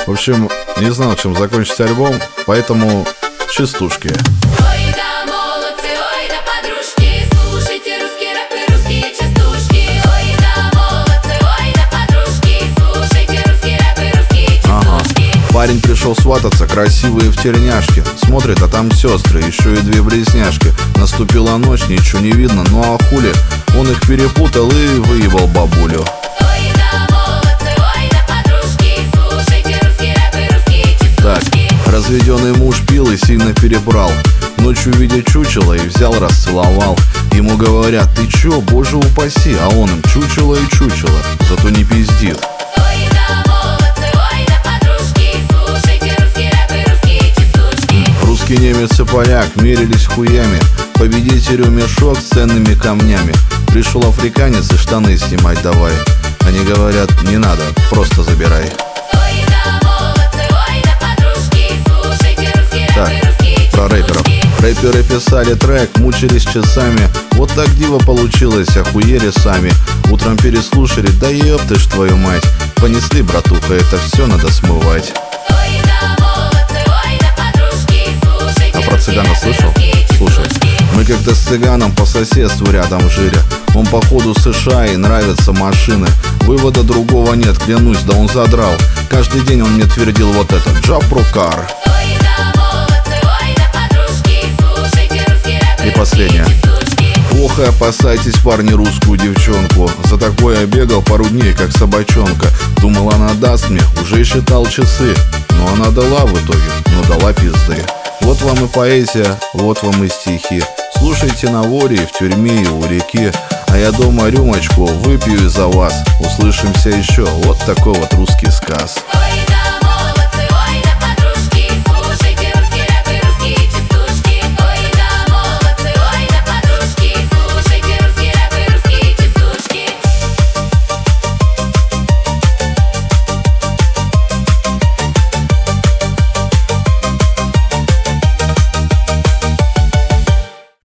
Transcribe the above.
В общем, не знал, чем закончить альбом, поэтому частушки. Ой, да, молодцы, ой, да, подружки, слушайте русский рэп и русские частушки. Ой, да, молодцы, ой, да, подружки, слушайте русский рэп и русские частушки. Парень пришел свататься, красивые в тельняшке. Смотрит, а там сестры, еще и две близняшки. Наступила ночь, ничего не видно, ну а хули? Он их перепутал и выебал бабулю. Ой, да, молодцы, ой, да, подружки, слушайте русский рэп и русские Так, частушки. разведенный муж пил и сильно перебрал. Ночью видя чучело и взял, расцеловал. Ему говорят: ты чё, боже упаси. А он им: чучело и чучело, зато не пиздит. Ой, да, молодцы, ой, да, подружки, слушайте русский рэп и русские частушки. Русский, немец и поляк мерились хуями. Победителю мешок с ценными камнями. Пришел африканец и штаны снимать давай. Они говорят: не надо, просто забирай. Ой, да, молодцы, ой, да, подружки, слушайте русский рэп Так, и русские про рэперов. частушки. Рэперы писали трек, мучились часами. Вот так диво получилось, охуели сами. Утром переслушали: да еб ты ж твою мать. Понесли, братуха, это все надо смывать. Ой, да, молодцы, ой, да, подружки, слушайте А про русский цыгана рэп и слышал? русские Слушай, частушки. мы как-то с цыганом по соседству рядом жили. Он походу США и нравятся машины. Вывода другого нет, клянусь, да он задрал. Каждый день он мне твердил вот это: Джапрокар. Ой, да, молодцы, ой, да, подружки, слушайте русский рэп И и последнее. русские частушки. Ох, и опасайтесь, парни, русскую девчонку. За такое я бегал пару дней, как собачонка. Думал, она даст мне, уже считал часы. Но она дала в итоге, но дала пизды. Вот вам и поэзия, вот вам и стихи. Слушайте на воре, и в тюрьме, и у реки. А я дома рюмочку выпью и за вас. Услышимся еще, вот такой вот русский сказ. Ой, да,